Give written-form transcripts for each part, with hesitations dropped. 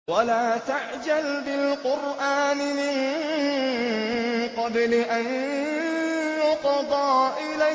وَلَا تَعْجَلْ بِالْقُرْآنِ مِن قَبْلِ أَن يُقْضَىٰ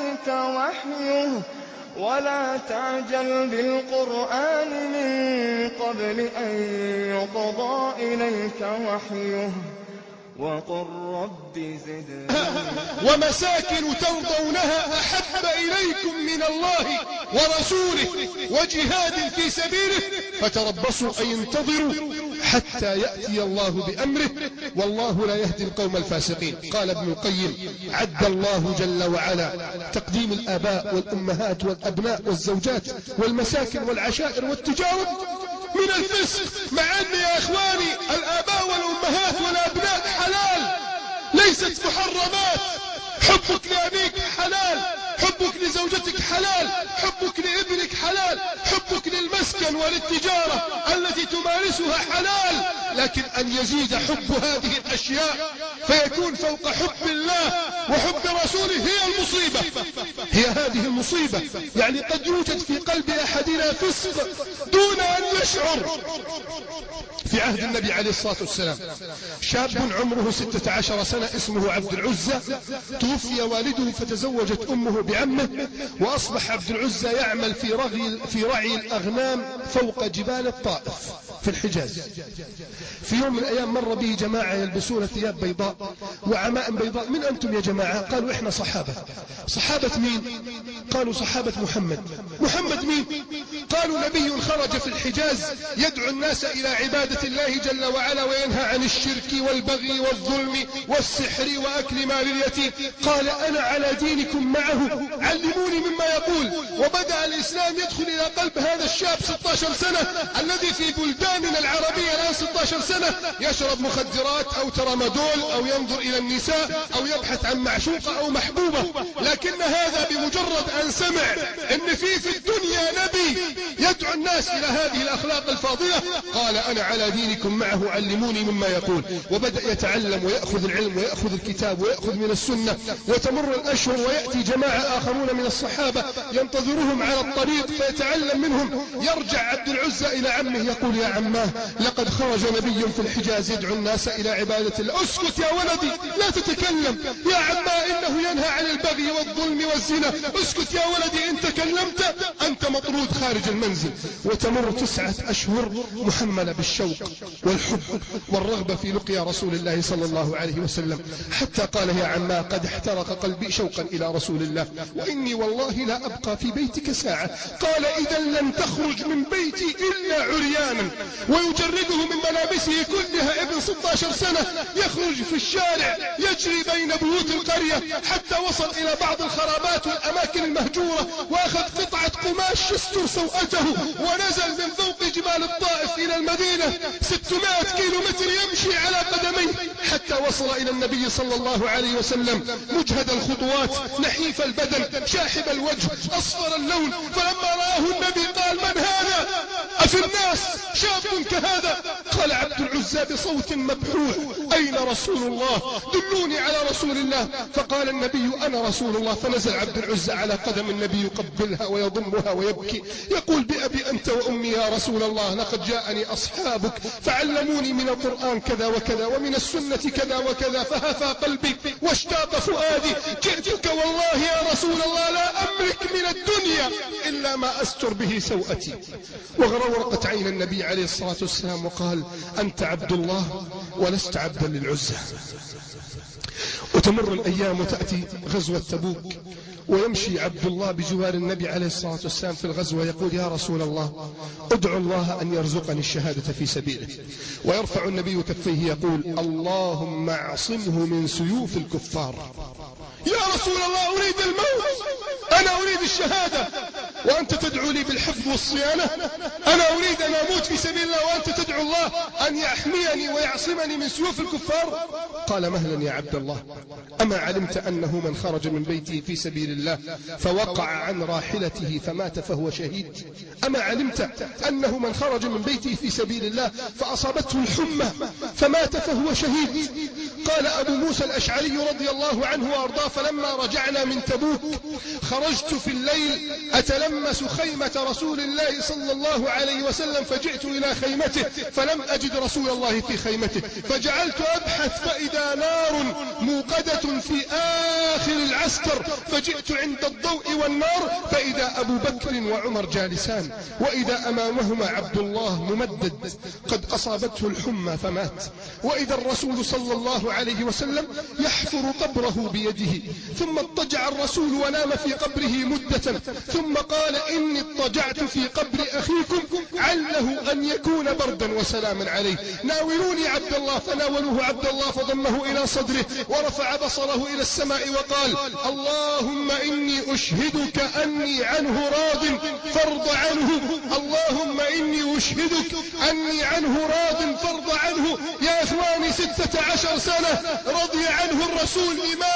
إِلَيْكَ وَحْيُهُ وَقُل رَّبِّ زِدْنِي. وَمَسَاكِنُ تَرْضَوْنَهَا أَحَبَّ إِلَيْكُم مِّنَ اللَّهِ وَرَسُولِهِ وَجِهَادٍ فِي سَبِيلِهِ فَتَرَبَّصُوا أي انتظروا حتى يأتي الله بأمره والله لا يهدي القوم الفاسقين. قال ابن القيم: عد الله جل وعلا تقديم الآباء والأمهات والأبناء والزوجات والمساكن والعشائر والتجارة من الفسق، مع أن يا إخواني الآباء والأمهات والأبناء حلال ليست محرمات. حبك لأبيك حلال، حبك لزوجتك حلال، حبك لابنك حلال، حبك للمسكن وللتجارة التي تمارسها حلال، لكن أن يزيد حب هذه الأشياء فيكون فوق حب الله وحب رسوله هي المصيبة، هي هذه المصيبة. يعني قد يوجد في قلب أحدنا فسق دون أن يشعر. في عهد النبي عليه الصلاة والسلام شاب عمره 16 سنة اسمه عبد العزة، توفي والده فتزوجت أمه بعمه، وأصبح عبد العزة يعمل في رعي الأغنام فوق جبال الطائف في الحجاز. في يوم من الأيام مر به جماعة يلبسون ثياب بيضاء وعمائم بيضاء. من أنتم يا جماعة؟ قالوا إحنا صحابة. صحابة مين؟ قالوا صحابة محمد. محمد مين؟ قالوا نبي خرج في الحجاز يدعو الناس إلى عبادة الله جل وعلا وينهى عن الشرك والبغي والظلم والسحر وأكل مال اليتيم. قال أنا على دينكم معه، علموني مما يقول. وبدأ الإسلام يدخل إلى قلب هذا الشاب 16 سنة الذي في بلداننا العربية الآن 16 سنة يشرب مخدرات أو ترامادول أو ينظر إلى النساء أو يبحث عن معشوقة أو محبوبة. لكن هذا بمجرد أن سمع إن في الدنيا نبي يدعو الناس إلى هذه الأخلاق الفاضلة قال أنا على دينكم معه، علموني مما يقول. وبدأ يتعلم ويأخذ العلم ويأخذ الكتاب ويأخذ من السنة. وتمر الأشهر ويأتي جماعة آخرون من الصحابة ينتظرهم على الطريق فيتعلم منهم. يرجع عبد العزة إلى عمه يقول يا عماه لقد خرج نبي في الحجاز يدعو الناس إلى عبادة الله. اسكت يا ولدي لا تتكلم يا عماه، إنه ينهى عن البغي والظلم والزنا. اسكت يا ولدي، إن تكلمت أنت مطرود خارج المنزل. وتمر 9 أشهر محملة بالشوق والحب والرغبة في لقيا رسول الله صلى الله عليه وسلم، حتى قال يا عماه قد احترق قلبي شوقا إلى رسول الله وإني والله لا أبقى في بيتك ساعة. قال إذا لن تخرج من بيتي إلا عريانا. ويجرده من ملابسه كلها. ابن 16 سنة يخرج في الشارع يجري بين بيوت القرية حتى وصل إلى بعض الخرابات والأماكن المهجورة وأخذ قطعة قماش يستر سوءته ونزل من فوق جبال الطائف إلى المدينة 600 كيلومتر يمشي على قدميه حتى وصل إلى النبي صلى الله عليه وسلم مجهد الخطوات نحيف البدن شاحب الوجه أصفر اللون. فلما رآه النبي قال من هذا؟ أفي الناس شاب كهذا؟ قال عبد العزة بصوت مبحوح أين رسول الله؟ دلوني على رسول الله. فقال النبي أنا رسول الله. فنزل عبد العزة على قدم النبي يقبلها ويضمها ويبكي يقول بأبي أنت وأمي يا رسول الله لقد جاءني أصحابك فعلموني من القرآن كذا وكذا ومن السنة كذا وكذا فهفى قلبي واشتاق فؤادي. جئتك والله يا رسول الله لا أملك من الدنيا إلا ما أستر به سوءتي. وغرورقت عين النبي عليه الصلاة والسلام وقال أنت عبد الله ولست عبدا للعزة. وتمر الأيام وتأتي غزوة تبوك ويمشي عبد الله بجوار النبي عليه الصلاة والسلام في الغزوة يقول يا رسول الله ادعو الله أن يرزقني الشهادة في سبيله. ويرفع النبي كفيه يقول اللهم اعصمه من سيوف الكفار. يا رسول الله أريد الموت، أنا أريد الشهادة وأنت تدعو لي بالحفظ والصيانة. أنا أريد أن أموت في سبيل الله وأنت تدعو الله أن يحميني ويعصمني من سيوف الكفار. قال مهلا يا عبد الله، أما علمت أنه من خرج من بيته في سبيل الله فوقع عن راحلته فمات فهو شهيد؟ أما علمت أنه من خرج من بيته في سبيل الله فأصابته الحمى فمات فهو شهيد؟ قال أبو موسى الأشعري رضي الله عنه وأرضاه: فلما رجعنا من تبوك خرجت في الليل أتلمس خيمة رسول الله صلى الله عليه وسلم، فجئت إلى خيمته فلم أجد رسول الله في خيمته، فجعلت أبحث فإذا نار موقدة في آخر العسكر، فجئت عند الضوء والنار فإذا أبو بكر وعمر جالسان، وإذا أمامهما عبد الله ممدد قد أصابته الحمى فمات، وإذا الرسول صلى الله عليه وسلم يحفر قبره بيده، ثم اضطجع الرسول ونام في قبره مدة، ثم قال: إني اضطجعت في قبر أخيكم عله أن يكون بردا وسلاما عليه، ناولوني عبد الله. فناولوه عبد الله فضمه إلى صدره ورفع بصره إلى السماء وقال: اللهم إني أشهدك أني عنه راض فارض عنه، اللهم إني أشهدك أني عنه راض فارض عنه. يا إخواني 16 سنة رضي عنه الرسول.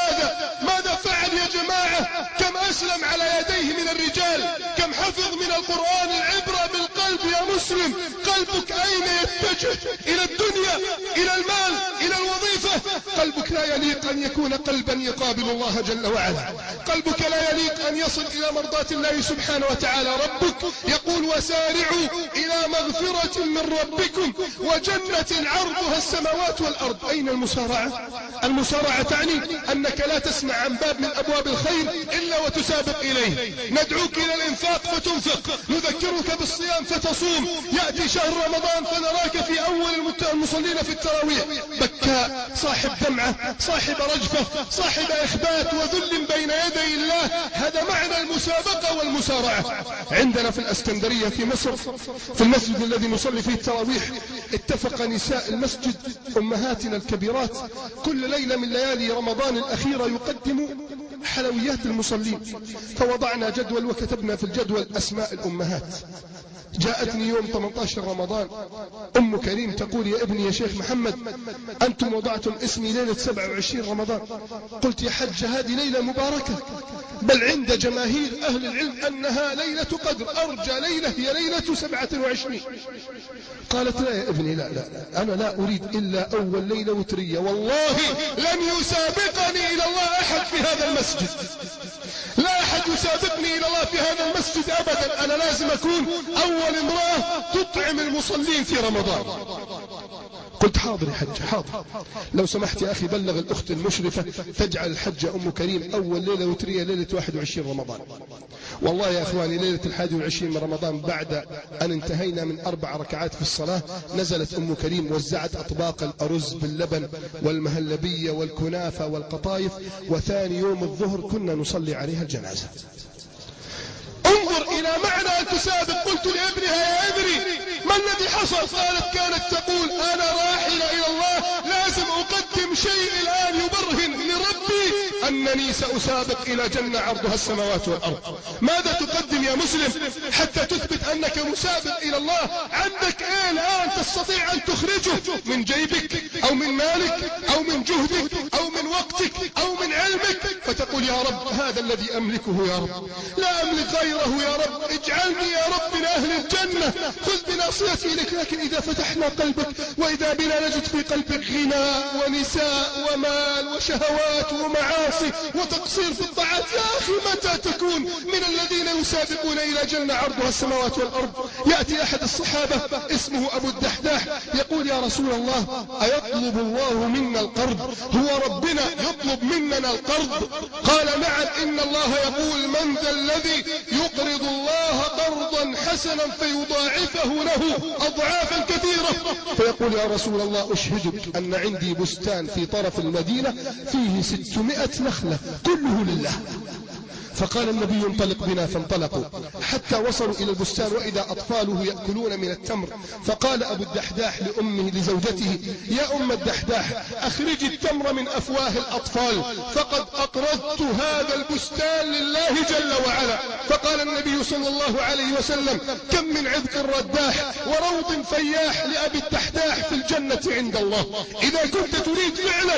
ماذا فعل يا جماعة؟ كم أسلم على يديه من الرجال، كم حفظ من القرآن. العبرة بالقلب يا مسلم. قلبك أين يتجه؟ إلى الدنيا، إلى المال، إلى الوظيفة؟ قلبك لا يليق أن يكون قلبا يقابل الله جل وعلا، قلبك لا يليق أن يصل إلى مرضاة الله سبحانه وتعالى. ربك يقول: وسارعوا إلى مغفرة من ربكم وجنة عرضها السماوات والأرض. أين المسارعة؟ المسارعة تعني أنك لا تسمع عن باب من أبواب الخير إلا وتسابق إليه. ندعوك إلى الإنفاق فتنفق، نذكرك بالصيام فتصوم، يأتي شهر رمضان فنراك في أول المصلين في التراويح بكاء، صاحب دمعة، صاحب رجفة، صاحب إخبات وذل بين يدي الله. هذا معنى المسابقة والمسارعة. عندنا في الأسكندرية في مصر في المسجد الذي نصلي فيه التراويح اتفق نساء المسجد أمهاتنا الكبيرات كل ليلة من ليالي رمضان الأخيرة يقدموا حلويات المصلين، فوضعنا جدول وكتبنا في الجدول أسماء الأمهات. جاءتني يوم 18 رمضان أم كريم تقول: يا ابني يا شيخ محمد، أنتم وضعتم اسمي ليلة 27 رمضان. قلت: يا حج هذه ليلة مباركة، بل عند جماهير أهل العلم أنها ليلة قدر، أرجى ليلة هي ليلة 27. قالت: لا يا ابني، لا أنا لا أريد إلا أول ليلة وترية، والله لن يسابقني إلى الله أحد في هذا المسجد، لا أحد يسابقني إلى الله في هذا المسجد أبدا، أنا لازم أكون أول امرأة تطعم المصلين في رمضان. قلت: حاضر يا حج، حاضر، لو سمحت يا أخي بلغ الأخت المشرفة تجعل الحجة أم كريم أول ليلة وترية ليلة 21 رمضان. والله يا أخواني ليلة 21 من رمضان بعد أن انتهينا من 4 ركعات في الصلاة نزلت أم كريم وزعت أطباق الأرز باللبن والمهلبية والكنافة والقطايف، وثاني يوم الظهر كنا نصلي عليها الجنازة. انظر إلى معنى أن تسابق. قلت لابنها: يا ابني ما الذي حصل؟ قالت: كانت تقول: أنا راحلة إلى الله، لازم أقدم شيء الآن يبرهن لربي أنني سأسابق إلى جنة عرضها السماوات والأرض. ماذا تقدم يا مسلم حتى تثبت أنك مسابق إلى الله؟ عندك إيه الآن تستطيع أن تخرجه من جيبك أو من مالك أو من جهدك أو من وقتك أو من علمك، فتقول: يا رب هذا الذي أملكه يا رب، لا أملك غيره يا رب، اجعلني يا رب من أهل الجنة، خذ بناصيتي لك. لكن إذا فتحنا قلبك وإذا بنا نجد في قلبك غناء ونساء ومال وشهوات ومعاصي وتقصير في الطاعات، يا أخي متى تكون من الذين يسابقون إلى جنة عرضها السماوات والأرض؟ يأتي أحد الصحابة اسمه أبو الدحداح يقول: يا رسول الله أيطلب الله منا القرض؟ هو ربنا يطلب مننا القرض؟ قال: نعم، إن الله يقول: من ذا الذي يقرض الله قرضا حسنا فيضاعفه له أضعافا كثيرة؟ فيقول: يا رسول الله أشهدك أن عندي بستان في طرف المدينة فيه 600 نخلة كله لله. فقال النبي: انطلق بنا. فانطلقوا حتى وصلوا إلى البستان وإذا أطفاله يأكلون من التمر. فقال أبو الدحداح لأمه لزوجته: يا أم الدحداح أخرجي التمر من أفواه الأطفال، فقد أقرضت هذا البستان لله جل وعلا. فقال النبي صلى الله عليه وسلم: كم من عذق رداح وروض فياح لأبي الدحداح في الجنة الجنة عند الله. إذا كنت تريد فعلا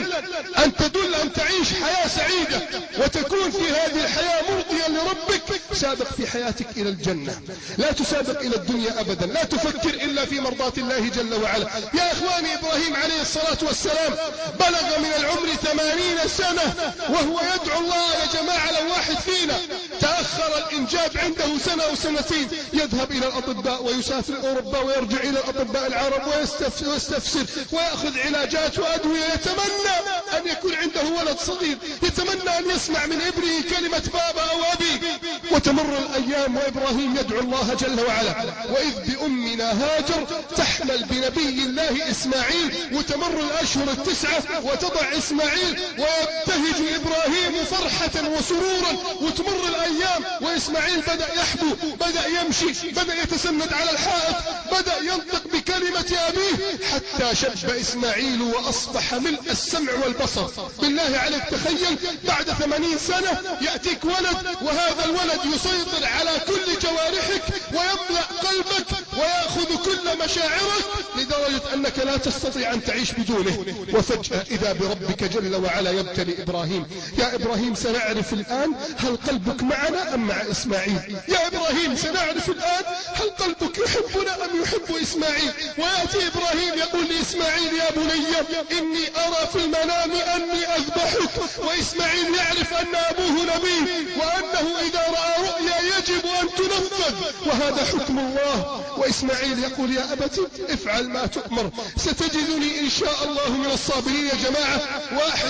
أن تعيش حياة سعيدة وتكون في هذه الحياة مرضيا لربك، سابق في حياتك إلى الجنة، لا تسابق إلى الدنيا أبدا، لا تفكر إلا في مرضاة الله جل وعلا. يا إخواني، إبراهيم عليه الصلاة والسلام بلغ من العمر 80 سنة وهو يدعو الله. يا جماعة، لو واحد فينا تأخر الإنجاب عنده سنة أو سنتين يذهب إلى الأطباء ويسافر أوروبا ويرجع إلى الأطباء العرب ويستفسر ويأخذ علاجات وأدوية، يتمنى أن يكون عنده ولد صغير، يتمنى أن يسمع من ابنه كلمة بابا أو أبي. وتمر الأيام وإبراهيم يدعو الله جل وعلا. وإذ بأمنا هاجر تحمل بنبي الله إسماعيل، وتمر الأشهر 9 وتضع إسماعيل، ويبتهج إبراهيم فرحة وسرورا. وتمر الأيام وإسماعيل بدأ يحبو، بدأ يمشي، بدأ يتسند على الحائط، بدأ ينطق بكلمة أبيه، حتى شب إسماعيل وأصبح ملء السمع والبصر. بالله عليك تخيل بعد 80 سنة يأتيك ولد، وهذا الولد يسيطر على كل جوارحك ويملأ قلبك ويأخذ كل مشاعرك، لدرجة أنك لا تستطيع أن تعيش بدونه. وفجأة إذا بربك جل وعلا يبتلي إبراهيم. يا إبراهيم، سنعرف الآن هل قلبك معنا أم مع إسماعيل. يا إبراهيم، سنعرف الآن هل قلبك يحبنا أم يحب إسماعيل. ويأتي إبراهيم يقول لإسماعيل: يا بني إني أرى في المنام أني أذبحك. وإسماعيل يعرف أن أبوه نبي، وأنه إذا رأى رؤيا يجب أن تنفذ، وهذا حكم الله. وإسماعيل يقول: يا أبت افعل ما تؤمر، ستجدني إن شاء الله من الصابرين. يا جماعة، واحد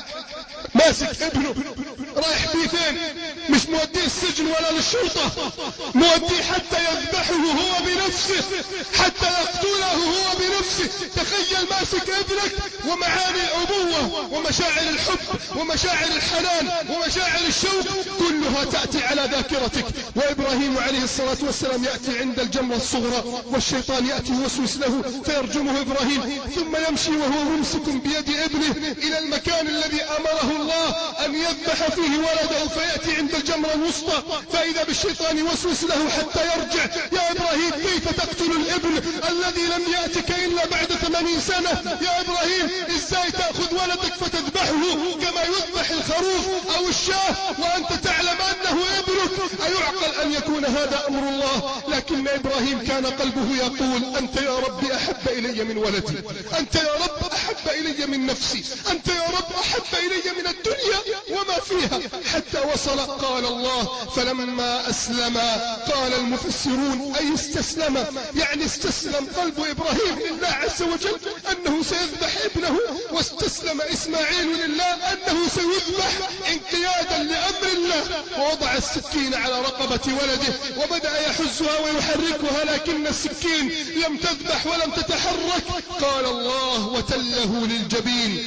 ماسك ابنه رايح بيه فين؟ مش موديه السجن ولا للشرطة، موديه حتى يذبحه هو بنفسه، حتى يقتله هو بنفسه. تخيل ماسك ابنك ومعاني الأبوة ومشاعر الحب ومشاعر الحنان ومشاعر الشوق كلها تأتي على ذاكرتك. وإبراهيم عليه الصلاة والسلام يأتي عند الجمرة الصغرى، والشيطان يأتي يوسوس له فيرجمه إبراهيم، ثم يمشي وهو ممسك بيد ابنه إلى المكان الذي أمره الله أن يذبح فيه ولده، فيأتي عند الجمرة الوسطى فإذا بالشيطان يوسوس له حتى يرجع. يا إبراهيم، كيف تقتل الابن الذي لم يأتك إلا بعد 80 سنة؟ يا إبراهيم، إزاي تأخذ ولدك فتذبحه كما يذبح الخروف أو الشاة وأنت تعلم أنه ابنك؟ أيعقل أن يكون هذا أمر الله؟ لكن إبراهيم كان قلبه يقول: أنت يا رب أحب إلي من ولدي، أنت يا رب أحب إلي من نفسي، أنت يا رب أحب إلي من الدنيا وما فيها. حتى وصل قال الله: فلما أسلم، قال المفسرون أي استسلم، يعني استسلم قلب إبراهيم لله عز وجل أنه سيذبح ابنه، واستسلم إسماعيل لله أنه سيذبح انقيادا لأمر الله. ووضع السكين على رقبة ولده وبدأ يحزها ويحركها، لكن السكين لم تذبح ولم تتحرك. قال الله: وتله للجبين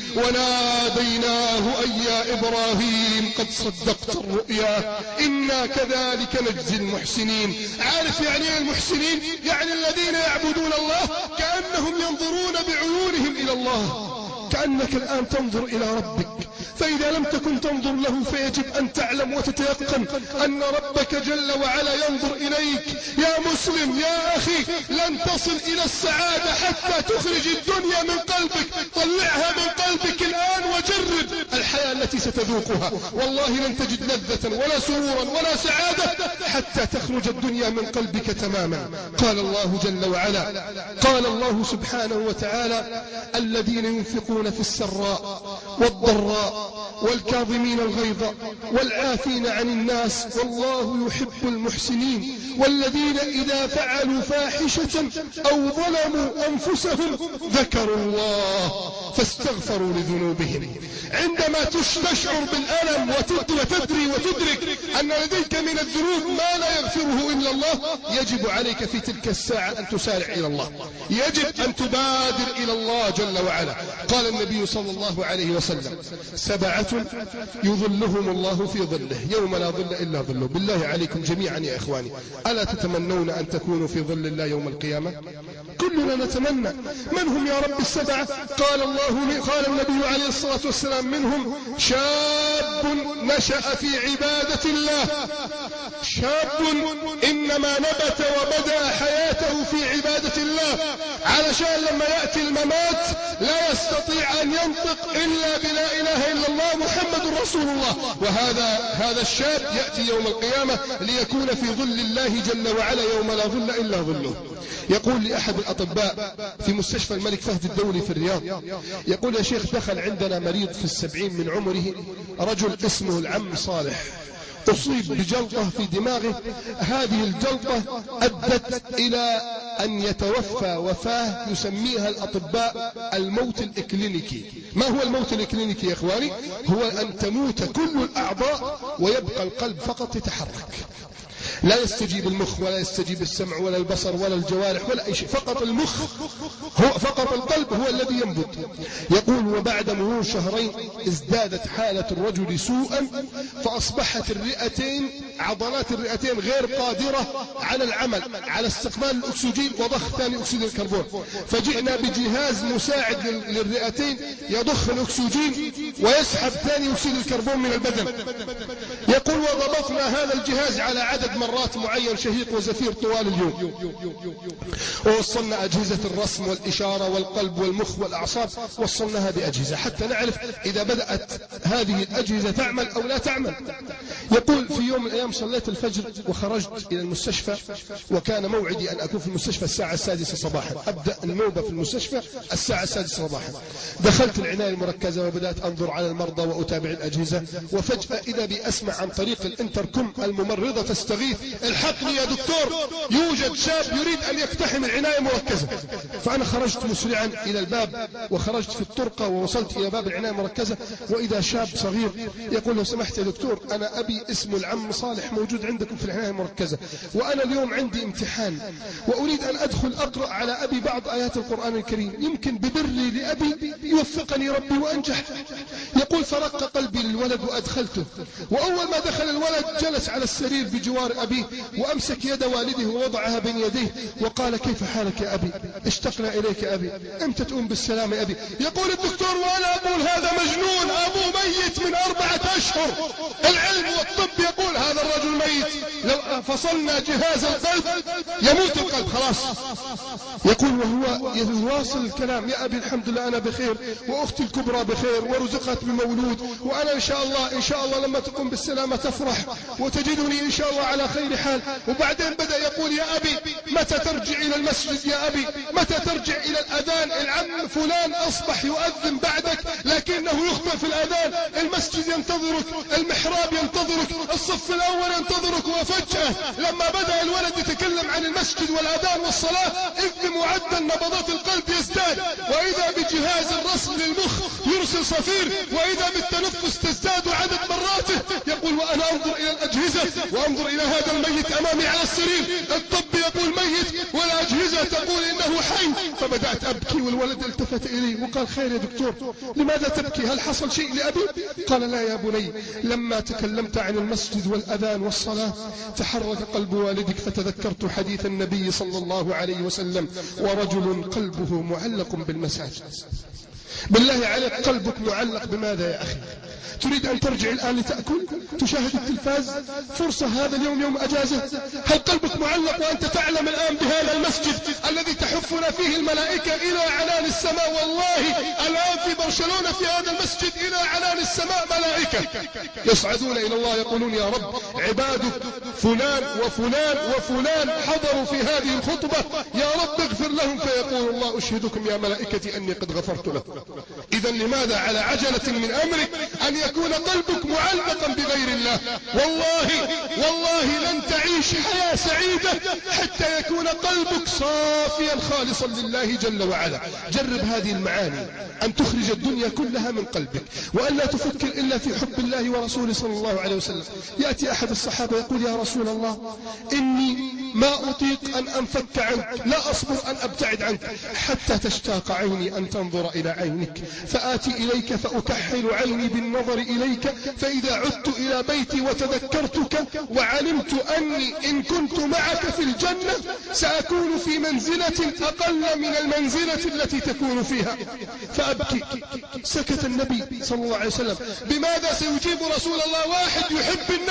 وناديناه أي يا إبراهيم قد صدقت الرؤيا إنا كذلك نجزي المحسنين. عارف يعني ايه المحسنين؟ يعني الذين يعبدون الله كأنهم ينظرون بعيونهم إلى الله، كأنك الآن تنظر إلى ربك. فإذا لم تكن تنظر له فيجب أن تعلم وتتيقن أن ربك جل وعلا ينظر إليك. يا مسلم، يا أخي، لن تصل إلى السعادة حتى تخرج الدنيا من قلبك. طلعها من قلبك الآن وجرب الحياة التي ستذوقها. والله لن تجد لذة ولا سرورا ولا سعادة حتى تخرج الدنيا من قلبك تماما. قال الله جل وعلا، قال الله سبحانه وتعالى: الذين ينفقون في السراء والضراء والكاظمين الغيظ والعافين عن الناس والله يحب المحسنين والذين إذا فعلوا فاحشة أو ظلموا أنفسهم ذكروا الله فاستغفروا لذنوبهم. عندما تشعر بالألم وتدري وتدرك أن لديك من الذنوب ما لا يغفره إلا الله، يجب عليك في تلك الساعة أن تسارع إلى الله، يجب أن تبادر إلى الله جل وعلا. قال النبي صلى الله عليه وسلم: 7 يظلهم الله في ظله يوم لا ظل إلا ظله. بالله عليكم جميعا يا إخواني، ألا تتمنون أن تكونوا في ظل الله يوم القيامة؟ كلنا نتمنى. من هم يا رب 7؟ قال النبي عليه الصلاة والسلام: منهم شاب نشأ في عبادة الله، شاب إنما نبت وبدأ حياته في عبادة الله، علشان لما يأتي الممات ينطق إلا بلا إله إلا الله محمد رسول الله. وهذا الشاب يأتي يوم القيامة ليكون في ظل الله جل وعلا يوم لا ظل إلا ظله. يقول لأحد الأطباء في مستشفى الملك فهد الدولي في الرياض، يقول يا شيخ دخل عندنا مريض في 70 من عمره، رجل اسمه العم صالح، أصيب بجلطة في دماغه. هذه الجلطة أدت إلى أن يتوفى وفاة يسميها الأطباء الموت الإكلينيكي. ما هو الموت الإكلينيكي يا إخواني؟ هو أن تموت كل الأعضاء ويبقى القلب فقط يتحرك، لا يستجيب المخ ولا يستجيب السمع ولا البصر ولا الجوارح ولا أي شيء، فقط المخ فقط القلب هو الذي ينبض. يقول وبعد مرور شهرين ازدادت حالة الرجل سوءا، فأصبحت الرئتين، عضلات الرئتين غير قادرة على العمل، على استقبال الأكسجين وضخ ثاني أكسيد الكربون. فجئنا بجهاز مساعد للرئتين يضخ الأكسجين ويسحب ثاني أكسيد الكربون من البدن. يقول وضبطنا هذا الجهاز على عدد مرات معين شهيق وزفير طوال اليوم، ووصلنا أجهزة الرسم والإشارة والقلب والمخ والأعصاب، وصلناها بأجهزة حتى نعرف إذا بدأت هذه الأجهزة تعمل أو لا تعمل. يقول في يوم من الأيام صليت الفجر وخرجت إلى المستشفى، وكان موعدي أن أكون في المستشفى الساعة 6 صباحا، أبدأ النوبة في المستشفى الساعة 6 صباحا. دخلت العناية المركزة وبدأت أنظر على المرضى وأتابع الأجهزة، وفجأة إذا بي أسمع عن طريق الانتركم الممرضة تستغيث الحقني يا دكتور، يوجد شاب يريد أن يقتحم العناية المركزة. فأنا خرجت مسرعا إلى الباب، وخرجت في الطرقة ووصلت إلى باب العناية المركزة، وإذا شاب صغير يقول لو سمحت يا دكتور أنا أبي اسمه العم صالح موجود عندكم في العناية المركزة، وأنا اليوم عندي امتحان وأريد أن أدخل أقرأ على أبي بعض آيات القرآن الكريم، يمكن ببري لأبي يوفقني ربي وأنجح. يقول فرق قلبي للولد وأدخلته، وأول ما دخل الولد جلس على السرير بجوار أبيه وأمسك يد والده ووضعها بين يديه وقال كيف حالك يا أبي؟ اشتقنا إليك يا أبي، أمتى تقوم بالسلامة يا أبي؟ يقول الدكتور وأنا أقول هذا مجنون، أبوه ميت من 4 أشهر. العلم والطب يقول هذا الرجل ميت، لو فصلنا جهاز القلب يموت القلب خلاص. يقول وهو يواصل الكلام يا أبي الحمد لله أنا بخير، وأختي الكبرى بخير ورزقت بمولود، وأنا إن شاء الله لما تقوم بالسلامة تفرح وتجدني إن شاء الله على خير حال. وبعدين بدأ يقول يا أبي متى ترجع إلى المسجد يا أبي؟ متى ترجع إلى الأذان؟ العم فلان أصبح يؤذن بعدك لكنه يخطئ في الأذان، المسجد ينتظرك، المحراب ينتظرك، الصف الأول ينتظرك. وفجأة لما بدأ الولد يتكلم عن المسجد والأذان والصلاة إذ بمعدل نبضات القلب يزداد، وإذا بجهاز الرسم للمخ يرسل صفير، وإذا بالتنفس تزداد عدد مراته. يقول وأنا أنظر إلى الأجهزة وأنظر إلى هذا الميت أمامي على السرير، الطب يقول ميت والأجهزة تقول إنه حي. فبدأت أبكي، والولد التفت إلي وقال خير يا دكتور لماذا تبكي؟ هل حصل شيء لأبي؟ قال لا يا بني، لما تكلمت عن المسجد والأذان والصلاة تحرك قلب والدك، فتذكرت حديث النبي صلى الله عليه وسلم ورجل قلبه معلق بالمساجد. بالله عليك قلبك معلق بماذا يا أخي؟ تريد أن ترجع الآن لتأكل تشاهد التلفاز؟ فرصة، هذا اليوم يوم أجازة. هل قلبك معلق وأنت تعلم الآن بهذا المسجد الذي تحفنا فيه الملائكة إلى عنان السماء؟ والله الآن في برشلونة في هذا المسجد إلى عنان السماء ملائكة يصعدون إلى الله يقولون يا رب عبادك فلان وفلان وفلان حضروا في هذه الخطبة، يا رب اغفر لهم. فيقول الله أشهدكم يا ملائكتي أني قد غفرت له. إذا لماذا على عجلة من أمرك أن يكون قلبك معلقا بغير الله؟ والله لن تعيش حياة سعيدة حتى يكون قلبك صافيا خالصا لله جل وعلا. جرب هذه المعاني، أن تخرج الدنيا كلها من قلبك، وأن لا تفكر إلا في حب الله ورسوله صلى الله عليه وسلم. يأتي أحد الصحابة يقول يا رسول الله إني ما أطيق أن أنفك عنك، لا أصبر أن أبتعد عنك حتى تشتاق عيني أن تنظر إلى عينك، فآتي إليك فأكحل عيني بالنظر إليك، فإذا عدت إلى بيتي وتذكرتك وعلمت أني إن كنت معك في الجنة سأكون في منزلة أقل من المنزلة التي تكون فيها، فأبكي. سكت النبي صلى الله عليه وسلم. بماذا سيجيب رسول الله واحد يحب النبي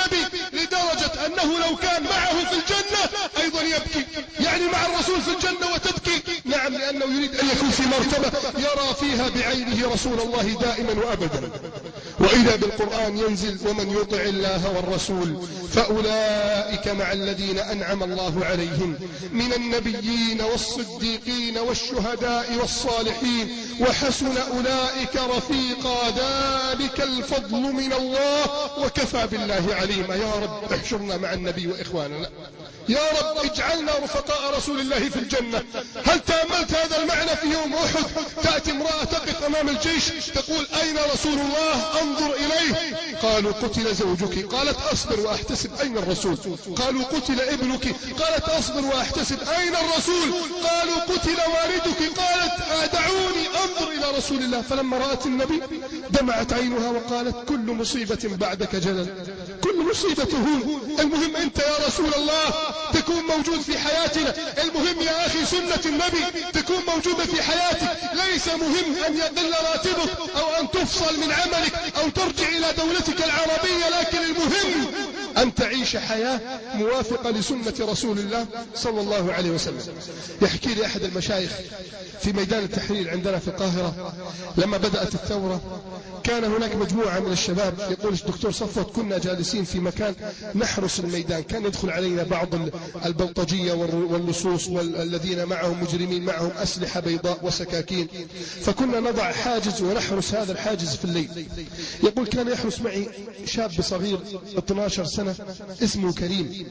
لدرجة أنه لو كان معه في الجنة أيضا يبكي. يعني مع الرسول في الجنة وتبكي؟ نعم، لأنه يريد أن يكون في مرتبة يرى فيها بعينه رسول الله دائما وأبدا. وإذا بالقرآن ينزل: ومن يطع الله والرسول فأولئك مع الذين أنعم الله عليهم من النبيين والصديقين والشهداء والصالحين وحسن أولئك رفيقا ذلك الفضل من الله وكفى بالله عليما. يا رب احشرنا مع النبي وإخواننا، يا رب اجعلنا رفقاء رسول الله في الجنة. هل تأملت هذا المعنى في يوم أحد؟ تأتي امرأة تقف أمام الجيش تقول: أين رسول الله؟ انظر إليه. قالوا: قتل زوجك. قالت: أصبر وأحتسب. أين الرسول؟ قالوا: قتل ابنك. قالت: أصبر وأحتسب. أين الرسول؟ قالوا: قتل والدك. قالت: دعوني انظر إلى رسول الله. فلما رأت النبي دمعت عينها وقالت: كل مصيبة بعدك جلل، كل مصيبة هون. المهم أنت يا رسول الله تكون موجود في حياتنا. المهم يا أخي سنة النبي تكون موجودة في حياتك. ليس مهم أن يقل راتبك أو أن تفصل من عملك أو ترجع إلى دولتك العربية، لكن المهم أن تعيش حياة موافقة لسنة رسول الله صلى الله عليه وسلم. يحكي لي أحد المشايخ في ميدان التحرير عندنا في القاهرة لما بدأت الثورة، كان هناك مجموعة من الشباب. يقول الدكتور صفوت: كنا جالسين في مكان نحرس الميدان، كان يدخل علينا بعض البلطجية واللصوص والذين معهم مجرمين معهم أسلحة بيضاء وسكاكين، فكنا نضع حاجز ونحرس هذا الحاجز في الليل. يقول: كان يحرس معي شاب صغير 12 سنة اسمه كريم.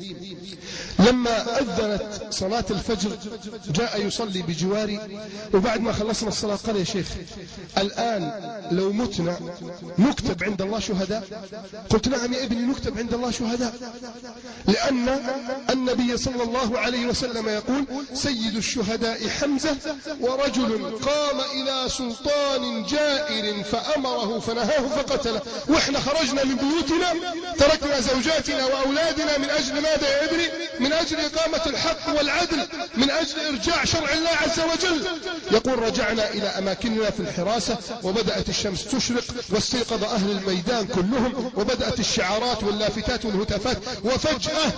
لما أذنت صلاة الفجر جاء يصلي بجواري، وبعد ما خلصنا الصلاة قال: يا شيخ الآن لو متنا نكتب عند الله شهداء؟ قلت: نعم يا ابني نكتب عند الله شهداء، لأن النبي صلى الله عليه وسلم يقول: سيد الشهداء حمزة، ورجل قام إلى سلطان جائر فأمره فنهاه فقتله. وإحنا خرجنا من بيوتنا تركنا زوجاتنا وأولادنا من أجل ماذا يا ابني؟ من أجل إقامة الحق والعدل، من أجل إرجاع شرع الله عز وجل. يقول: رجعنا إلى أماكننا في الحراسة وبدأت الشمس تشرق واستيقظ أهل الميدان كلهم وبدأت الشعارات واللافتات والهتافات، وفجأة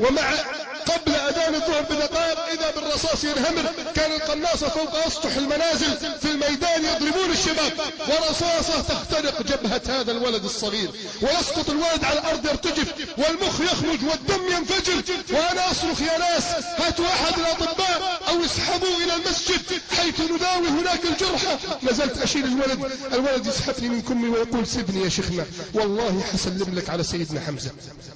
قبل أذان الظهر بدقائق إذا بالرصاص ينهمر. كان القناصة فوق أسطح المنازل في الميدان يضربون الشباب، ورصاصة تخترق جبهة هذا الولد الصغير ويسقط الولد على الأرض يرتجف والمخ يخرج والدم ينفجر. وأنا أصرخ: يا ناس هاتوا أحد الأطباء أو اسحبوا إلى المسجد حيث نداوي هناك الجرحى. نزلت أشيل الولد يسحبني من كمي ويقول: سيبني يا شيخنا، والله حسلم لك على سيدنا حمزة،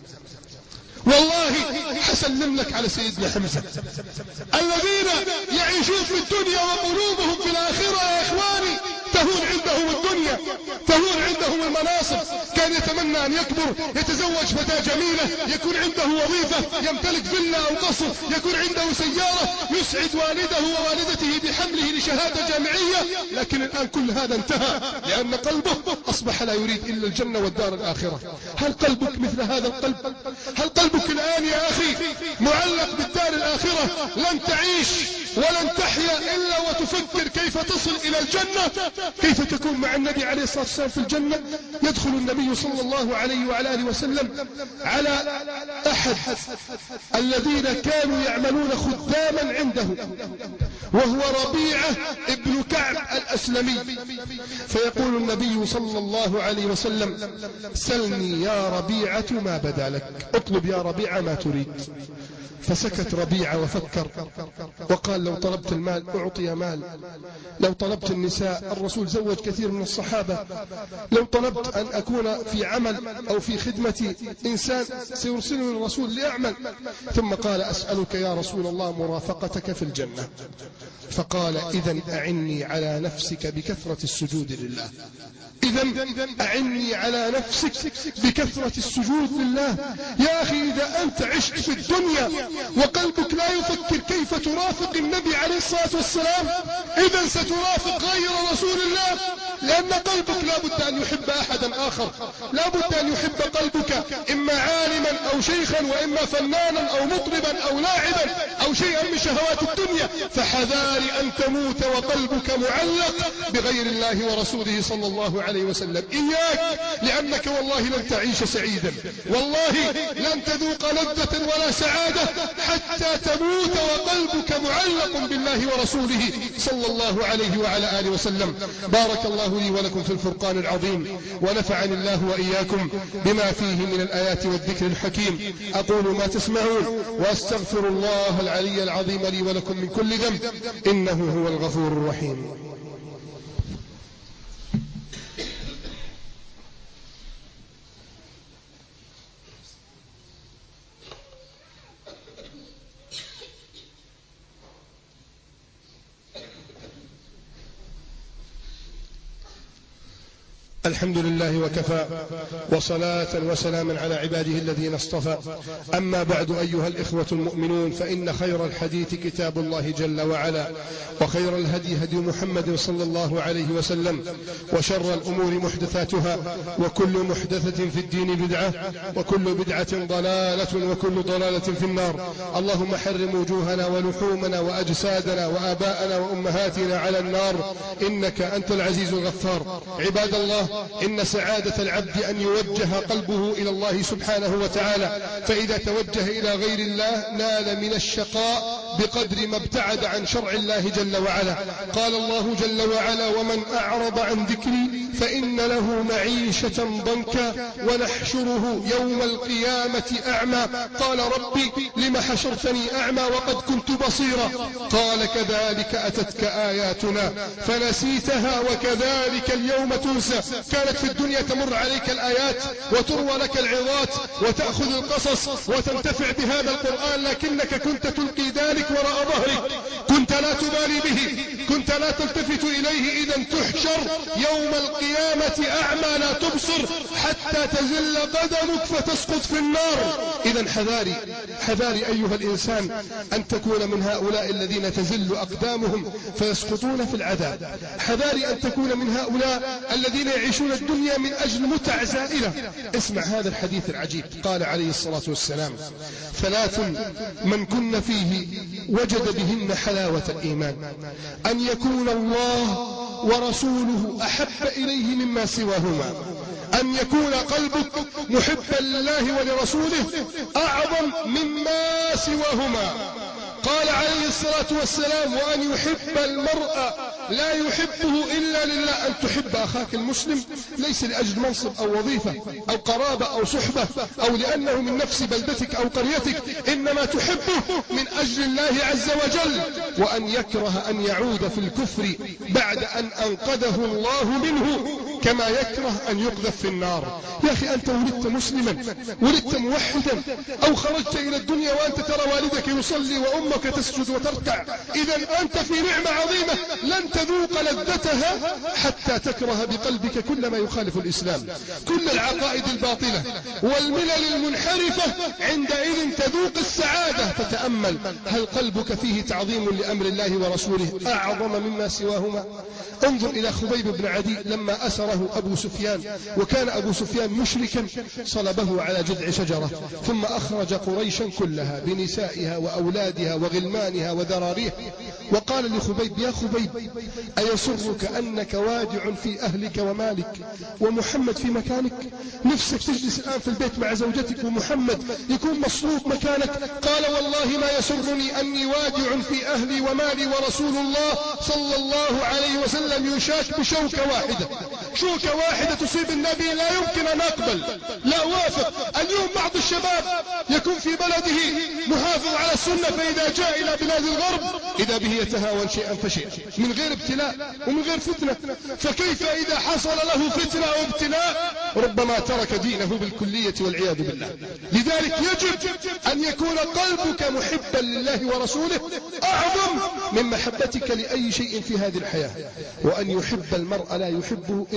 والله حسلم لك على سيدنا حمزة. الذين يعيشون في الدنيا وقلوبهم في الآخرة يا إخواني تهون عندهم الدنيا، تهون عندهم المناصب. كان يتمنى أن يكبر يتزوج فتاة جميلة، يكون عنده وظيفة، يمتلك فيلا أو قصر، يكون عنده سيارة، يسعد والده ووالدته بحمله لشهادة جامعية. لكن الآن كل هذا انتهى، لأن قلبه أصبح لا يريد إلا الجنة والدار الآخرة. هل قلبك مثل هذا القلب؟ هل قلبك الآن يا أخي معلق بالدار الآخرة؟ لن تعيش ولن تحيا إلا وتفكر كيف تصل إلى الجنة، كيف تكون مع النبي عليه الصلاة والسلام في الجنة. يدخل النبي صلى الله عليه وعلى آله وسلم على أحد الذين كانوا يعملون خداما عنده، وهو ربيعة ابن كعب الأسلمي. فيقول النبي صلى الله عليه وسلم: سلني يا ربيعة ما بدا لك، اطلب يا ربيعة ما تريد. فسكت ربيعة وفكر وقال: لو طلبت المال أعطي مال، لو طلبت النساء الرسول زوج كثير من الصحابة، لو طلبت أن أكون في عمل أو في خدمة إنسان سيرسلني الرسول لأعمل. ثم قال: أسألك يا رسول الله مرافقتك في الجنة. فقال: إذن أعني على نفسك بكثرة السجود لله، إذن أعني على نفسك بكثرة السجود لله. يا أخي إذا أنت عشت في الدنيا وقلبك لا يفكر كيف ترافق النبي عليه الصلاة والسلام، إذن سترافق غير رسول الله. لأن قلبك لا بد أن يحب أحدا آخر، لا بد أن يحب قلبك إما عالما أو شيخا، وإما فنانا أو مطربا أو لاعبا أو شيئا من شهوات الدنيا. فحذار أن تموت وقلبك معلق بغير الله ورسوله صلى الله عليه وسلم. إياك، لأنك والله لن تعيش سعيدا، والله لن تذوق لذة ولا سعادة حتى تموت وقلبك معلق بالله ورسوله صلى الله عليه وعلى آله وسلم. بارك الله لي ولكم في الفرقان العظيم، ونفعني الله وإياكم بما فيه من الآيات والذكر الحكيم. أقول ما تسمعون، وأستغفر الله العلي العظيم لي ولكم من كل ذنب، إنه هو الغفور الرحيم. الحمد لله وكفى، وصلاة وسلاما على عباده الذين اصطفى. أما بعد، أيها الإخوة المؤمنون، فإن خير الحديث كتاب الله جل وعلا، وخير الهدي هدي محمد صلى الله عليه وسلم، وشر الأمور محدثاتها، وكل محدثة في الدين بدعة، وكل بدعة ضلالة، وكل ضلالة في النار. اللهم حرم وجوهنا ولحومنا وأجسادنا وآباءنا وأمهاتنا على النار، إنك أنت العزيز الغفار. عباد الله، إن سعادة العبد أن يوجه قلبه إلى الله سبحانه وتعالى، فإذا توجه إلى غير الله نال من الشقاء بقدر ما ابتعد عن شرع الله جل وعلا. قال الله جل وعلا: ومن أعرض عن ذكري فإن له معيشة ضنكا ونحشره يوم القيامة أعمى. قال: ربي لم حشرتني أعمى وقد كنت بصيرا. قال: كذلك أتتك آياتنا فنسيتها وكذلك اليوم تنسى. كانت في الدنيا تمر عليك الآيات وتروى لك العظات وتأخذ القصص وتنتفع بهذا القرآن، لكنك كنت تلقي ذلك وراء ظهرك، كنت لا تبالي به، كنت لا تلتفت إليه. إذا تحشر يوم القيامة أعمى لا تبصر حتى تزل قدمك فتسقط في النار. إذا حذاري أيها الإنسان أن تكون من هؤلاء الذين تزل أقدامهم فيسقطون في العذاب. حذاري أن تكون من هؤلاء الذين يعيشون الدنيا من أجل متع زائلة. اسمع هذا الحديث العجيب. قال عليه الصلاة والسلام: ثلاث من كن فيه وجد بهن حلاوة الإيمان: أن يكون الله ورسوله أحب إليه مما سواهما، أن يكون قلبك محبا لله ولرسوله أعظم مما سواهما. قال عليه الصلاة والسلام: وأن يحب المرء لا يحبه إلا لله. أن تحب أخاك المسلم ليس لأجل منصب أو وظيفة أو قرابة أو صحبة أو لأنه من نفس بلدتك أو قريتك، إنما تحبه من أجل الله عز وجل. وأن يكره أن يعود في الكفر بعد أن أنقذه الله منه، كما يكره أن يقذف في النار. يا أخي، أنت ولدت مسلما، ولدت موحدا، أو خرجت إلى الدنيا وأنت ترى والدك يصلي وأمك تسجد وتركع، إذا أنت في نعمة عظيمة لن تذوق لذتها حتى تكره بقلبك كل ما يخالف الإسلام، كل العقائد الباطلة والملل المنحرفة. عندئذ تذوق السعادة. تتأمل، هل قلبك فيه تعظيم لأمر الله ورسوله أعظم مما سواهما؟ انظر إلى خبيب بن عدي لما أسره أبو سفيان، وكان أبو سفيان مشركا، صلبه على جذع شجرة، ثم أخرج قريشا كلها بنسائها وأولادها وغلمانها وذراريها، وقال لخبيب: يا خبيب، أيسرك أنك واجع في أهلك ومالك ومحمد في مكانك؟ نفسك تجلس الآن في البيت مع زوجتك ومحمد يكون مصروف مكانك؟ قال: والله ما يسرني أني واجع في أهلي ومالي ورسول الله صلى الله عليه وسلم يشاك بشوكة واحدة. شوكة واحدة تصيب النبي لا يمكن أن أقبل، لا أوافق. اليوم بعض الشباب يكون في بلده محافظ على السنة، فإذا جاء إلى بلاد الغرب إذا به يتهاون شيئا فشيئا من غير ابتلاء ومن غير فتنة. فكيف إذا حصل له فتنة أو ابتلاء ربما ترك دينه بالكلية والعياذ بالله. لذلك يجب أن يكون قلبك محبا لله ورسوله أعظم من محبتك لأي شيء في هذه الحياة. وأن يحب المرء لا يحبه إلا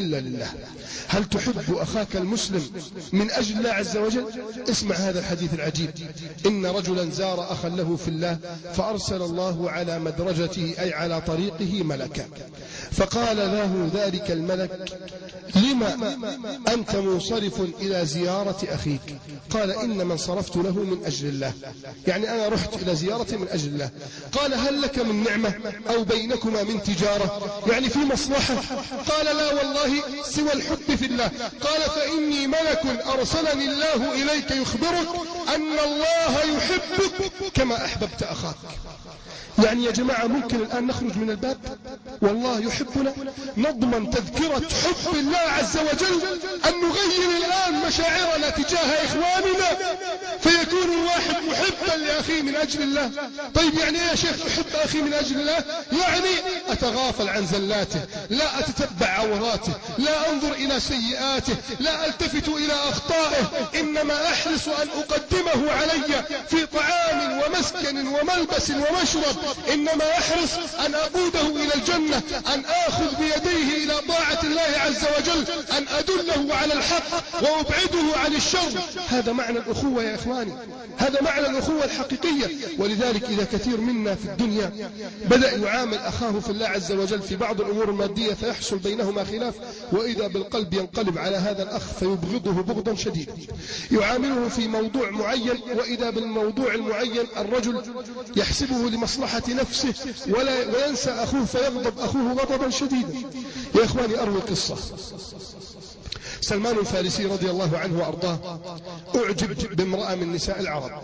إلا لله. هل تحب أخاك المسلم من أجل الله عز وجل؟ اسمع هذا الحديث العجيب. إن رجلا زار أخا له في الله فأرسل الله على مدرجته أي على طريقه ملكا، فقال له ذلك الملك: لما أنت منصرف إلى زيارة أخيك؟ قال: إنما انصرفت له من أجل الله، يعني أنا رحت إلى زيارته من أجل الله. قال: هل لك من نعمة أو بينكما من تجارة، يعني في مصلحة؟ قال: لا والله سوى الحب في الله. قال: فإني ملك أرسلني الله إليك يخبرك أن الله يحبك كما أحببت أخاك. يعني يا جماعة ممكن الآن نخرج من الباب والله يحبنا، نضمن تذكرة حب الله عز وجل، أن نغير الآن مشاعرنا تجاه إخواننا فيكون الواحد محبا لأخيه من أجل الله. طيب يعني يا شيخ أحب أخي من أجل الله؟ يعني أتغافل عن زلاته، لا أتتبع عوراته، لا أنظر إلى سيئاته، لا ألتفت إلى أخطائه، إنما أحرص أن أقدمه علي في طعام ومسكن وملبس ومشرب، إنما أحرص أن أقوده إلى الجنة، أن آخذ بيديه إلى طاعة الله عز وجل، أن أدله على الحق وأبعده عن الشر. هذا معنى الأخوة يا إخواني، هذا معنى الأخوة الحقيقية. ولذلك إذا كثير منا في الدنيا بدأ يعامل أخاه في الله عز وجل في بعض الأمور المادية فيحصل بينهما خلاف، وإذا بالقلب ينقلب على هذا الأخ فيبغضه بغضا شديدا، يعامله في موضوع معين، وإذا بالموضوع المعين الرجل يحسبه لمصلحة نفسه وينسى أخوه فيغضب أخوه غضبا شديدا. يا إخواني أروي قصة. سلمان الفارسي رضي الله عنه وأرضاه أعجب بامرأة من نساء العرب،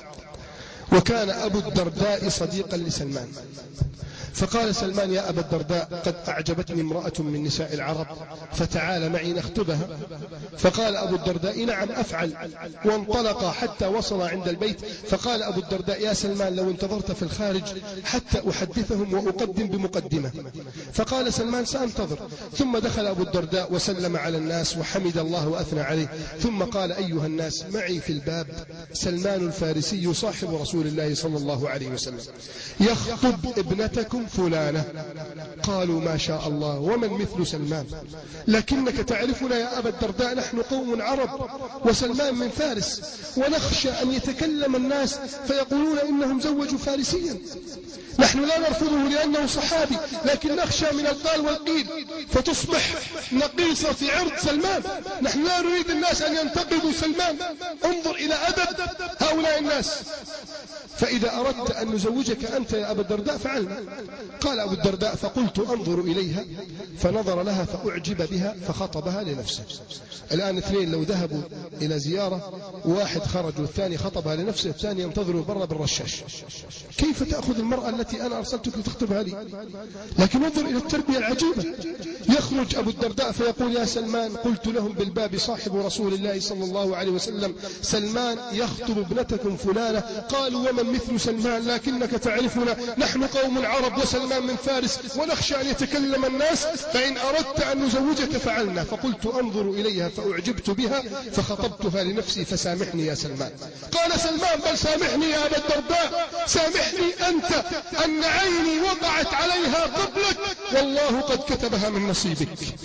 وكان أبو الدرداء صديقا لسلمان، فقال سلمان: يا أبا الدرداء، قد أعجبتني امرأة من نساء العرب فتعال معي نخطبها. فقال أبو الدرداء: نعم أفعل. وانطلقا حتى وصل عند البيت، فقال أبو الدرداء: يا سلمان، لو انتظرت في الخارج حتى أحدثهم وأقدم بمقدمة. فقال سلمان: سأنتظر. ثم دخل أبو الدرداء وسلم على الناس وحمد الله وأثنى عليه، ثم قال: أيها الناس، معي في الباب سلمان الفارسي صاحب رسول الله صلى الله عليه وسلم يخطب ابنتكم فلانة. قالوا: ما شاء الله، ومن مثل سلمان؟ لكنك تعرفنا يا أبا الدرداء، نحن قوم عرب وسلمان من فارس، ونخشى أن يتكلم الناس فيقولون إنهم زوجوا فارسيا. نحن لا نرفضه لأنه صحابي، لكن نخشى من القال والقيل فتصبح نقيصة في عرض سلمان. نحن لا نريد الناس أن ينتقدوا سلمان. انظر إلى أدب هؤلاء الناس. فإذا أردت أن نزوجك أنت يا أبا الدرداء فعلنا. قال أبو الدرداء: فقلت أنظر إليها، فنظر لها فأعجب بها فخطبها لنفسه. الآن اثنين لو ذهبوا إلى زيارة، واحد خرج والثاني خطبها لنفسه، الثاني ينتظر برا بالرشاش، كيف تأخذ المرأة التي أنا أرسلتك لتخطبها لي؟ لكن انظر إلى التربية العجيبة. يخرج أبو الدرداء فيقول: يا سلمان، قلت لهم بالباب صاحب رسول الله صلى الله عليه وسلم سلمان يخطب ابنتكم فلانة. قالوا: ومن مثل سلمان؟ لكنك تعرفنا، نحن قوم عرب وسلمان من فارس، ونخشى أن يتكلم الناس، فإن أردت أن نزوجك فعلنا. فقلت أنظر إليها فأعجبت بها فخطبتها لنفسي، فسامحني يا سلمان. قال سلمان: بل سامحني يا أبا الدرداء، سامحني أنت أن عيني وقعت عليها قبلك، والله قد كتبها من نصيبك.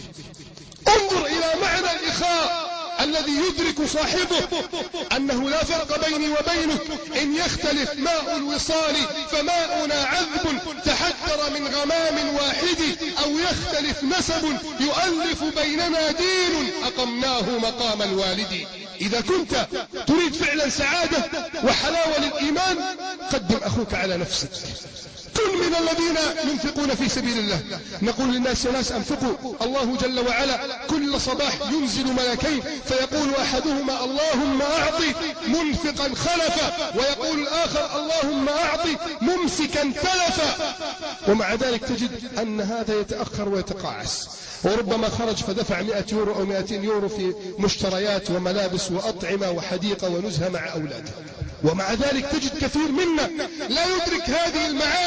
انظر إلى معنى الإخاء الذي يدرك صاحبه أنه لا فرق بيني وبينك، إن يختلف ماء الوصال فماؤنا عذب تحدر من غمام واحد، أو يختلف نسب يؤلف بيننا دين أقمناه مقام الوالد. إذا كنت تريد فعلا سعادة وحلاوة للإيمان قدم أخوك على نفسك. كن من الذين ينفقون في سبيل الله. نقول للناس: يا ناس أنفقوا. الله جل وعلا كل صباح ينزل ملكين، فيقول أحدهما: اللهم أعطي منفقا خلفا، ويقول الآخر: اللهم أعطي ممسكا تلفا. ومع ذلك تجد أن هذا يتأخر ويتقاعس، وربما خرج فدفع 100 يورو أو 200 يورو في مشتريات وملابس وأطعمة وحديقة ونزهة مع أولاده. ومع ذلك تجد كثير منا لا يدرك هذه المعاني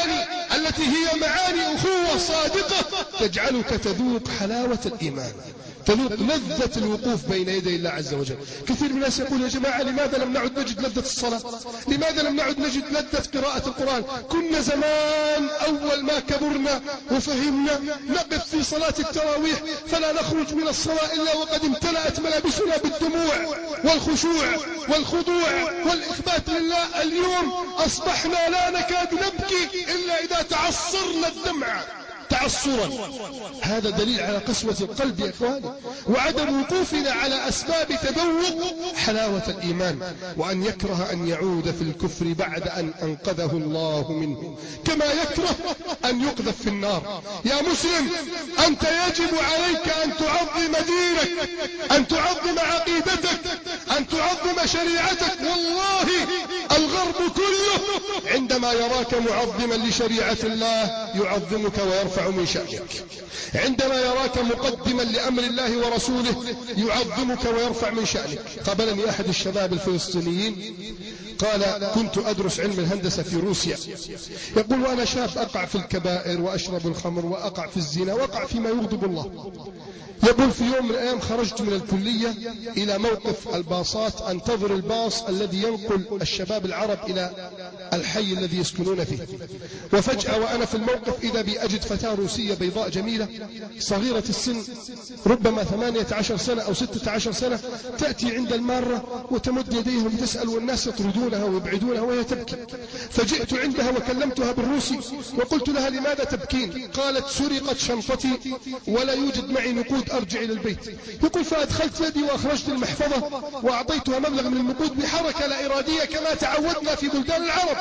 التي هي معاني أخوة صادقة تجعلك تذوق حلاوة الإيمان، تذوق لذة الوقوف بين يدي الله عز وجل. كثير من الناس يقول يا جماعة لماذا لم نعد نجد لذة الصلاة؟ لماذا لم نعد نجد لذة قراءة القرآن؟ كنا زمان أول ما كبرنا وفهمنا نقف في صلاة التراويح فلا نخرج من الصلاة إلا وقد امتلأت ملابسنا بالدموع والخشوع والخضوع والإخبات لله. اليوم أصبحنا لا نكاد نبكي إلا إذا تعصرنا الدمع تعصرا. هذا دليل على قسوة القلب يا إخواني، وعدم وقوفنا على أسباب تذوق حلاوة الإيمان، وأن يكره أن يعود في الكفر بعد أن أنقذه الله منه، كما يكره أن يقذف في النار. يا مسلم، أنت يجب عليك أن تعظم دينك، أن تعظم عقيدتك، أن تعظم شريعتك. والله الغرب كله عندما يراك معظما لشريعة الله يعظمك ويرفع من شأنك، عندما يراك مقدما لأمر الله ورسوله يعظمك ويرفع من شأنك. قابلني أحد الشباب الفلسطينيين قال كنت أدرس علم الهندسة في روسيا، يقول وأنا شاب أقع في الكبائر وأشرب الخمر وأقع في الزنا وأقع فيما يغضب الله. يقول في يوم من الأيام خرجت من الكلية إلى موقف الباصات أنتظر الباص الذي ينقل الشباب العرب إلى الحي الذي يسكنون فيه، وفجأة وأنا في الموقف إذا بي أجد فتاة روسية بيضاء جميلة صغيرة السن ربما 18 سنة أو 16 سنة تأتي عند المارة وتمد يديها وتسأل والناس يطردونها ويبعدونها وهي تبكي. فجئت عندها وكلمتها بالروسي وقلت لها لماذا تبكين؟ قالت سرقت شنطتي ولا يوجد معي نقود أرجع إلى البيت. يقول فأدخلت يدي وأخرجت المحفظة وأعطيتها مبلغ من النقود بحركة لا إرادية كما تعودنا في بلدان العرب.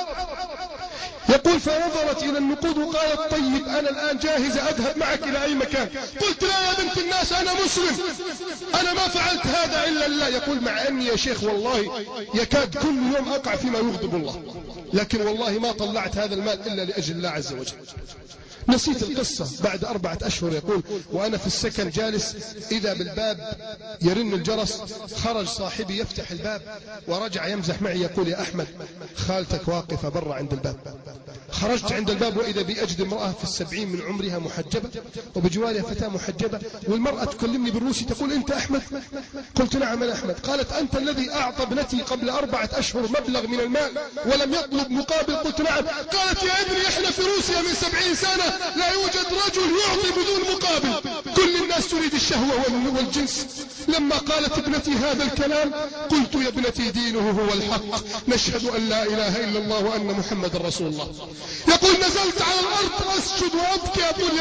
يقول فنظرت إلى النقود وقالت طيب أنا الآن جاهزة أذهب معك إلى أي مكان. قلت لا يا بنت الناس أنا مسلم، أنا ما فعلت هذا إلا الله. يقول مع أني يا شيخ والله يكاد كل يوم أقع فيما يغضب الله، لكن والله ما طلعت هذا المال إلا لأجل الله عز وجل. نسيت القصة بعد 4 أشهر. يقول وأنا في السكن جالس إذا بالباب يرن الجرس، خرج صاحبي يفتح الباب ورجع يمزح معي يقول يا أحمد خالتك واقفة برا عند الباب. خرجت عند الباب وإذا بي أجد امرأة في 70 من عمرها محجبة وبجوارها فتاة محجبة، والمرأة تكلمني بالروسي تقول أنت أحمد؟ قلت نعم أنا أحمد. قالت أنت الذي أعطى ابنتي قبل 4 أشهر مبلغ من المال ولم يطلب مقابل؟ قلت نعم. قالت يا ابني إحنا في روسيا من 70 سنة لا يوجد رجل يعطي بدون مقابل، كل الناس تريد الشهوة والجنس. لما قالت ابنتي هذا الكلام قلت يا ابنتي دينه هو الحق، نشهد أن لا إله إلا الله وأن محمد رسول الله. يقول نزلت على الأرض أسجد وأبكي أقول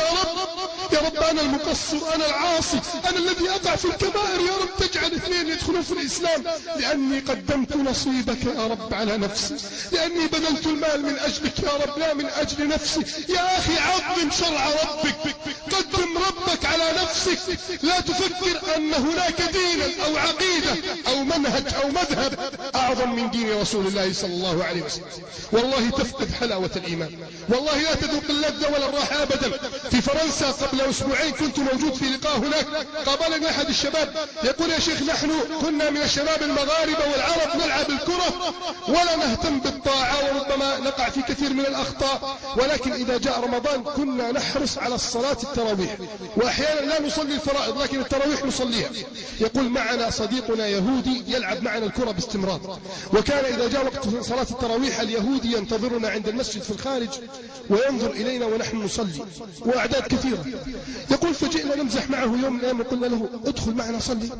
يا رب أنا المقصر، أنا العاصي، أنا الذي أقع في الكبائر، يا رب تجعل 2 يدخلون في الإسلام، لأني قدمت نصيبك يا رب على نفسي، لأني بذلت المال من أجلك يا رب لا من أجل نفسي. يا أخي عظم شرع ربك، قدم ربك على نفسك، لا تفكر أن هناك دينا أو عقيدة أو منهج أو مذهب أعظم من دين رسول الله صلى الله عليه وسلم. والله تفقد حلاوة الإيمان، والله لا تذوق اللذة ولا الراحة أبدا. في فرنسا قبل أسبوعين كنت موجود في لقاء هناك، قابلني أحد الشباب يقول يا شيخ نحن كنا من الشباب المغاربة والعرب نلعب الكرة ولا نهتم بالطاعة وربما نقع في كثير من الأخطاء، ولكن إذا جاء رمضان كنا نحرص على الصلاة التراويح، وأحيانا لا نصلي الفرائض لكن التراويح نصليها. يقول معنا صديقنا يهودي يلعب معنا الكرة باستمرار، وكان إذا جاء وقت صلاة التراويح اليهودي ينتظرنا عند المسجد في الخارج وينظر إلينا ونحن نصلي وأعداد كثيرة. يقول فجئنا نمزح معه يوم من الأيام وقلنا له ادخل معنا صلي،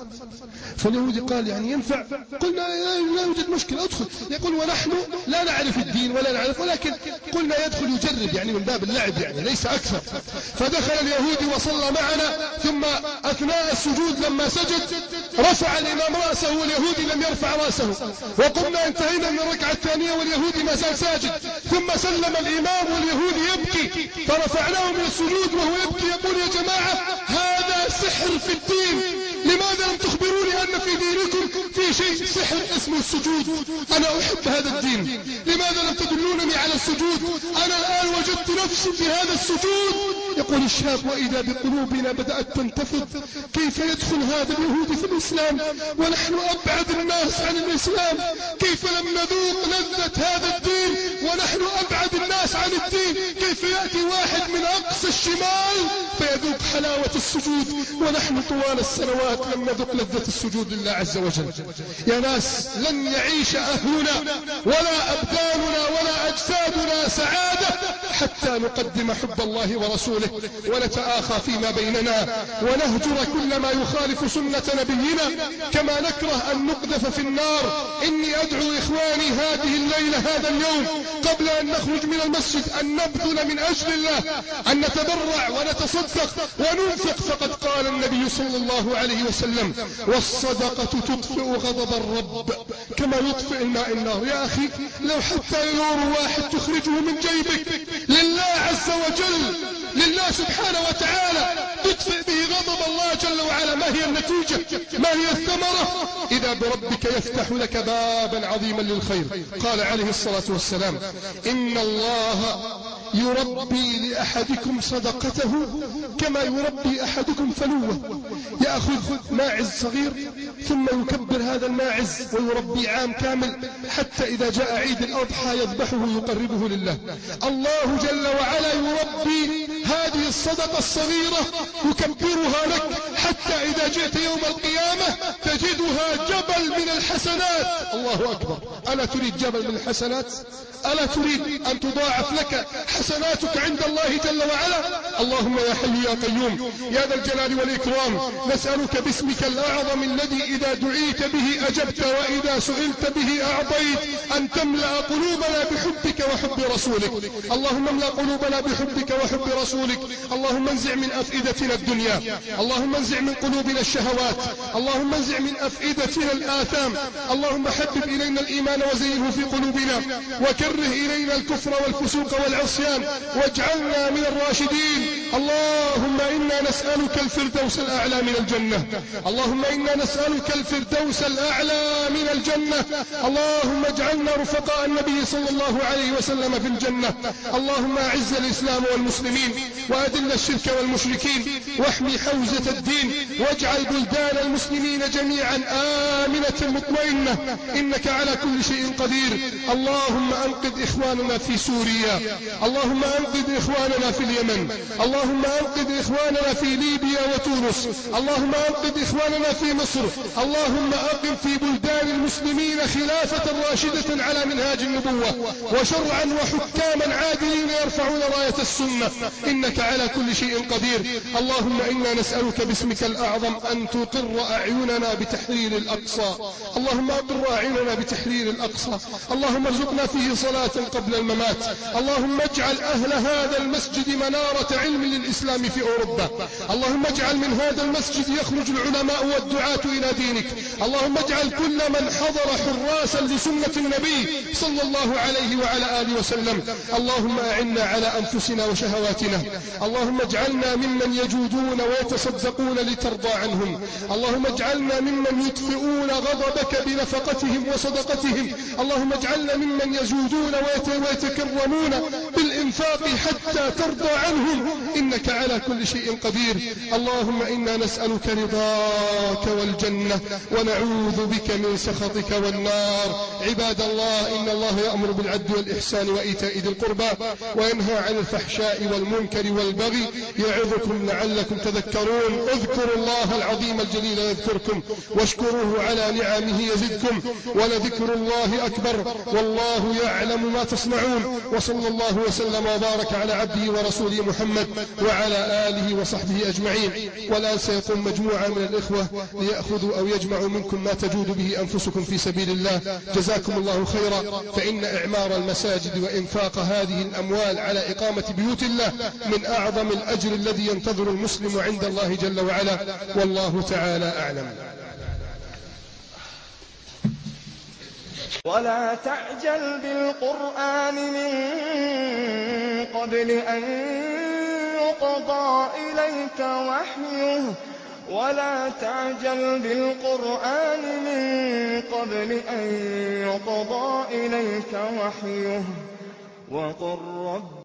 فاليهودي قال يعني ينفع؟ قلنا لا يوجد مشكلة ادخل. يقول ونحن لا نعرف الدين ولا نعرف، ولكن قلنا يدخل يجرب يعني من باب اللعب يعني ليس أكثر. فدخل اليهودي وصلى معنا، ثم أثناء السجود لما سجد رفع الإمام رأسه واليهودي لم يرفع رأسه، وقمنا انتهينا من الركعة الثانية واليهودي ما زال ساجد، ثم سلم الإمام واليهودي يبكي، فرفعناه من السجود وهو يبكي يقول يا جماعة هذا سحر في الدين، لماذا لم تخبروني أن في دينكم في شيء سحر اسمه السجود؟ أنا أحب هذا الدين، لماذا لم تدلونني على السجود؟ أنا الآن وجدت نفسي في هذا السجود يقول الشاب وإذا بقلوبنا بدأت تنتفض، كيف يدخل هذا اليهودي في الإسلام ونحن أبعد الناس عن الإسلام؟ كيف لم نذوق لذة هذا الدين ونحن أبعد الناس عن الدين؟ كيف يأتي واحد من أقصى الشمال فيذوق حلاوة السجود ونحن طوال السنوات لم نذوق لذة السجود لله عز وجل؟ يا ناس، لن يعيش أهلنا ولا أبداننا ولا أجسادنا سعادة حتى نقدم حب الله ورسوله ونتآخى فيما بيننا ونهجر كل ما يخالف سنة نبينا، كما نكره أن نقذف في النار. إني أدعو إخواني هذه الليلة هذا اليوم قبل أن نخرج من المسجد أن نبذل من أجل الله، أن نتبرع ونتصدق وننفق. فقد قال النبي صلى الله عليه وسلم: والصدقة تطفئ غضب الرب كما يطفئ الماء النار. يا أخي، لو حتى يورو واحد تخرجه من جيبك لله عز وجل، لله سبحانه وتعالى، تطفئ به غضب الله جل وعلا. ما هي النتيجة؟ ما هي الثمرة؟ إذا بربك يفتح لك بابا عظيما للخير. قال عليه الصلاة والسلام: إن الله يربي لأحدكم صدقته كما يربي أحدكم فلوه. يأخذ ماعز صغير ثم يكبر هذا الماعز ويربي عام كامل حتى إذا جاء عيد الأضحى يذبحه يقربه لله. الله جل وعلا يربي هذه الصدقة الصغيرة يكبرها لك حتى إذا جئت يوم القيامة تجدها جبل من الحسنات. الله أكبر! ألا تريد جبل من الحسنات؟ ألا تريد أن تضاعف لك حسناتك عند الله جل وعلا؟ اللهم يا حي يا قيوم يا ذا الجلال والإكرام، نسألك باسمك الأعظم الذي إذا دعيت به أجبت وإذا سئلت به أعطيت أن تملأ قلوبنا بحبك وحب رسولك. اللهم املأ قلوبنا بحبك وحب رسولك. اللهم انزع من أفئدتنا الدنيا، اللهم انزع من قلوبنا الشهوات، اللهم انزع من أفئدتنا الآثام. اللهم حبب إلينا الإيمان وزينه في قلوبنا وكره إلينا الكفر والفسوق والعصيان واجعلنا من الراشدين. اللهم إنا نسألك الفردوس الأعلى من الجنة، اللهم إنا نسألك الفردوس الأعلى من الجنة. اللهم اجعلنا رفقاء النبي صلى الله عليه وسلم في الجنة. اللهم أعز الإسلام والمسلمين وأذل الشرك والمشركين واحمي حوزة الدين واجعل بلدان المسلمين جميعا آمنة مطمئنة إنك على كل شيء قدير. اللهم أنقذ إخواننا في سوريا، اللهم أنقذ إخواننا في اليمن، اللهم أنقذ إخواننا في ليبيا وتونس، اللهم أنقذ إخواننا في مصر. اللهم أقم في بلدان المسلمين خلافة راشدة على منهاج النبوة وشرعا وحكاما عادلين يرفعون راية السنة إنك على كل شيء قدير. اللهم إنا نسألك باسمك الأعظم أن تقر أعيننا بتحرير الأقصى، اللهم أقر أعيننا بتحرير الأقصى. اللهم ارزقنا فيه صلاة قبل الممات. اللهم اجعل أهل هذا المسجد منارة علم للإسلام في أوروبا. اللهم اجعل من هذا المسجد يخرج العلماء والدعاة إلى دينك. اللهم اجعل كل من حضر حراسا لسنة النبي صلى الله عليه وعلى آله وسلم. اللهم أعنا على أنفسنا وشهواتنا. اللهم اجعلنا ممن يجودون ويتصدقون لترضى عنهم. اللهم اجعلنا ممن يطفئون غضبك بنفقتهم وصدقتهم. اللهم اجعلنا ممن يجودون ويتكرمون بالإنفاق حتى ترضى عنهم إنك على كل شيء قدير. اللهم إنا نسألك رضاك والجنة ونعوذ بك من سخطك والنار. عباد الله، إن الله يأمر بالعدل والإحسان وإيتاء ذي القربى وينهى عن الفحشاء والمنكر والبغي يعظكم لعلكم تذكرون. اذكروا الله العظيم الجليل يذكركم واشكروه على نعمه يزدكم ولذكر الله أكبر والله يعلم ما تصنعون. وصلى الله وسلم وبارك على عبده ورسوله محمد وعلى آله وصحبه أجمعين. والآن سيقوم مجموعة من الإخوة ليأخذوا أو يجمعوا منكم ما تجود به أنفسكم في سبيل الله. جزاكم الله خيرا. فإن إعمار المساجد وإنفاق هذه الأموال على إقامة بيوت الله من أعظم الأجر الذي ينتظر المسلم عند الله جل وعلا، والله تعالى أعلم. ولا تعجل بالقرآن من قبل أن يقضى إليك وحيه ولا تعجل بالقرآن من قبل أن يقضى إليك وحيه وقل رب